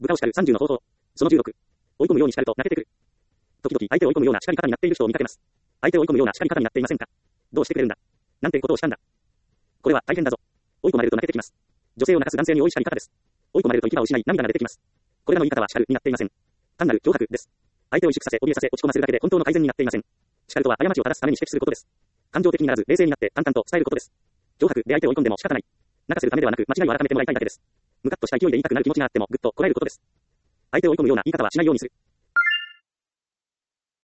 豚を叱る30の方法。その16。追い込むように叱ると泣けてくる。時々相手を追い込むような叱り方になっている人を見かけます。相手を追い込むような叱り方になっていませんか？どうしてくれるんだ。なんてことをしたんだ。これは大変だぞ。追い込まれると泣けてきます。女性を泣かす男性に多い叱り方です。追い込まれると行き場を失い涙が出てきます。これらの言い方は叱るになっていません。単なる脅迫です。相手を萎縮させ、怯えさせ、落ち込ませるだけで本当の改善になっていません。叱るとは過ちを正すために指摘することです。感情的にならず冷静になって淡々と伝えることです。脅迫で相手を追い込んでも仕方ない。泣かせるためではなく間違いを改めてもらいたいだけです。ムカッとした勢いで言いたくなる気持ちがあってもぐっとこらえることです。相手を追い込むような言い方はしないようにする。